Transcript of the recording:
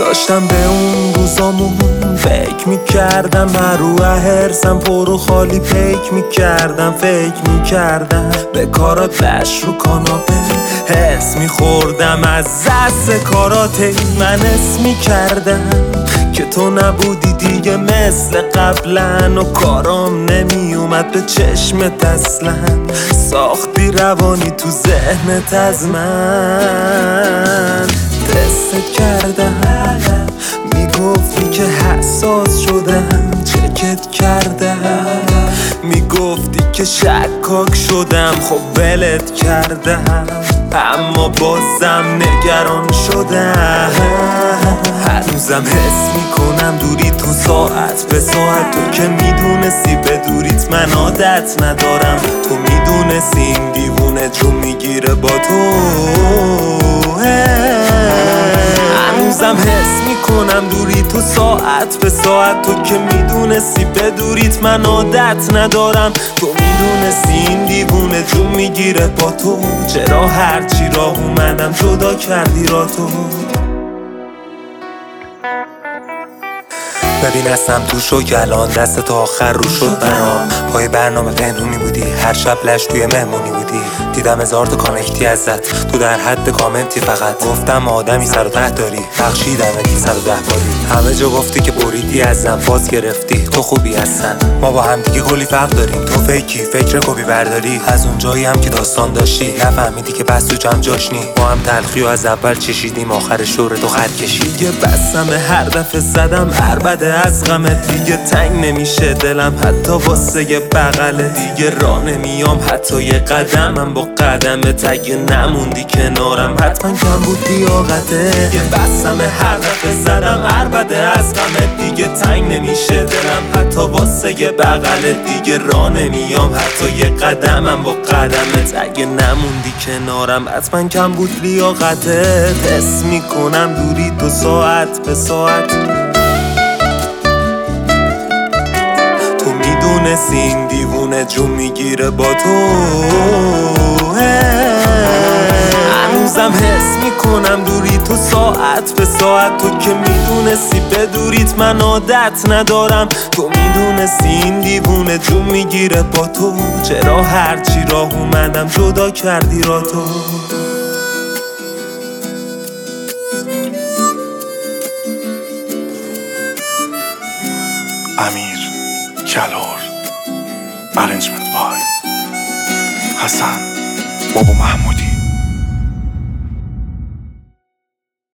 داشتم به اون روزامون فکر میکردم، هر رو هرسم پر و خالی پیک میکردم، فکر میکردم به کارات بش رو کاناپه حس میخوردم، از دست کارات من حس میکردم که تو نبودی دیگه مثل قبلا و کارام نمیومد به چشمت اصلا، ساختی روانی تو ذهنت از من. تست کردم میگفتی که حساس شدم، چکت کردم میگفتی که شکاک شدم، خب ولت کردم اما بازم نگران شدم. هنوزم حس میکنم دوری تو ساعت به ساعت، تو که میدونستی به دوریت من عادت ندارم، تو میدونستی این دیوونه جون میگیره با تو. هنوزم حس میکنم دوری تو ساعت به ساعت، تو که میدونستی به دوریت من عادت ندارم، تو میدونستی این دیوونه جون میگیره با تو. چرا هرچی راه اومدم جدا کردی را تو؟ ببین هستم تو شوک الان، دست تا آخر رو شد برام، پای برنامه پنهونی بودی، هر شب لش توی مهمونی بودی، دیدم هزار تا کانکتی ازت، تو در حد کامنتی فقط گفتم آدمی سر و ته داری، بخشیدم 110 باری، همه جا گفتی که بریدی ازم، باز گرفتی تو خوبی هستن، ما با هم دیگه کلی فرق داریم، تو فیکی فکر کپی برداری، از اونجایی هم که داستان داشتی نفهمیدی که بس تو جمع جاشنی، ما هم تلخی و از اول چشیدیم آخر شور تو خط کشید، دیگه بسم هر دفعه زدم عربده از غمت، دیگه تنگ نمیشه دلم حتی واسه یه بغله، دیگه راه نمیام حتی یه قدمم با قدمت، اگه نموندی کنارم حتما کم بود لیاقته، دیگه بسم هر دفعه زدم عربده از غمت، دیگه تنگ نمیشه دلم حتی واسه یه بغله، دیگه راه نمیام حتی یه قدمم با قدمت، اگه نموندی کنارم حتما کم بود لیاقته. حس میکنم دوری تو ساعت به ساعت، میدونستی این دیوونه جون میگیره با تو. هنوزم حس میکنم دوری تو ساعت به ساعت، تو که میدونستی به دوریت من عادت ندارم، تو میدونستی این دیوونه جون میگیره با تو. چرا هرچی راه اومدم جدا کردی را تو؟ امیر کلار، ارنجمنت بای حسن بابا محمود.